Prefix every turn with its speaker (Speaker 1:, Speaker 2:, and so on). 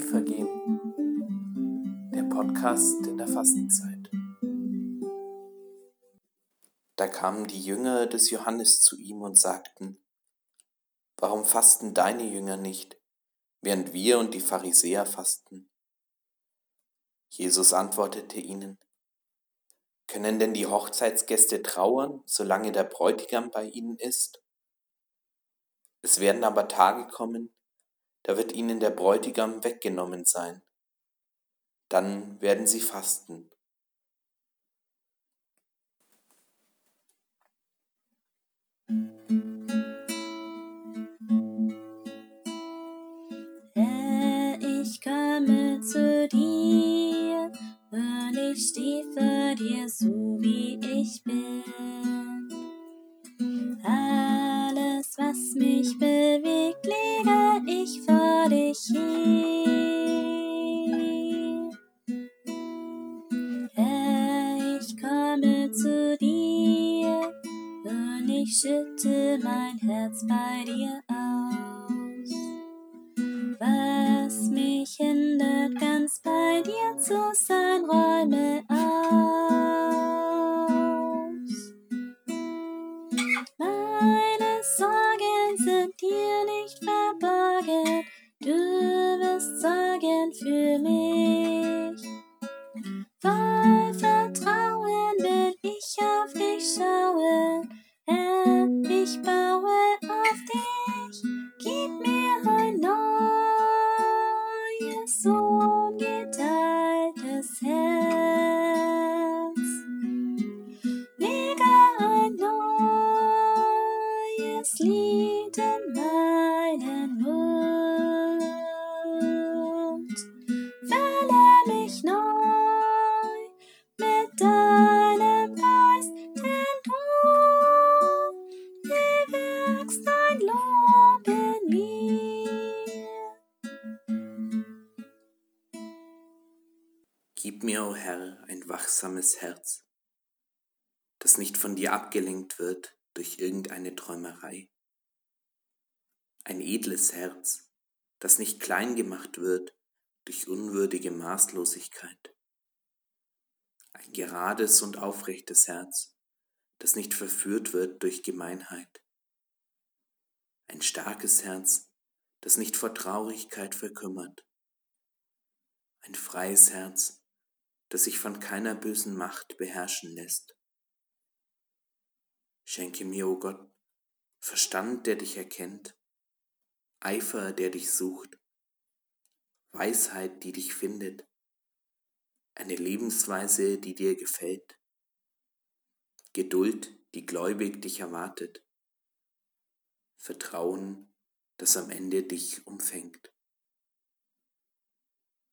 Speaker 1: vergehen. Der Podcast in der Fastenzeit. Da kamen die Jünger des Johannes zu ihm und sagten: Warum fasten deine Jünger nicht, während wir und die Pharisäer fasten? Jesus antwortete ihnen: Können denn die Hochzeitsgäste trauern, solange der Bräutigam bei ihnen ist? Es werden aber Tage kommen, da wird ihnen der Bräutigam weggenommen sein. Dann werden sie fasten.
Speaker 2: Herr, ich komme zu dir und ich stehe vor dir, so wie ich bin. Alles, was mich bewegt, lege ich vor dich hin. Herr, ich komme zu dir und ich schütte mein Herz bei dir aus. Was mich hindert, ganz bei dir zu sein, räume aus. Meine Sorgen sind dir nicht verborgen, du wirst sorgen für mich. Voll Vertrauen will ich auf dich schauen, Herr, ich baue auf dich, gib mir ein neues, ungeteiltes Herz. Lege ein neues Lied in meinen Mund, fülle mich neu mit deinem Geist, denn du bewirkst dein Lob in mir.
Speaker 1: Gib mir, o Herr, ein wachsames Herz, das nicht von dir abgelenkt wird durch irgendeine Träumerei. Ein edles Herz, das nicht klein gemacht wird durch unwürdige Maßlosigkeit. Ein gerades und aufrechtes Herz, das nicht verführt wird durch Gemeinheit. Ein starkes Herz, das nicht vor Traurigkeit verkümmert. Ein freies Herz, das sich von keiner bösen Macht beherrschen lässt. Schenke mir, o Gott, Verstand, der dich erkennt, Eifer, der dich sucht, Weisheit, die dich findet, eine Lebensweise, die dir gefällt, Geduld, die gläubig dich erwartet, Vertrauen, das am Ende dich umfängt.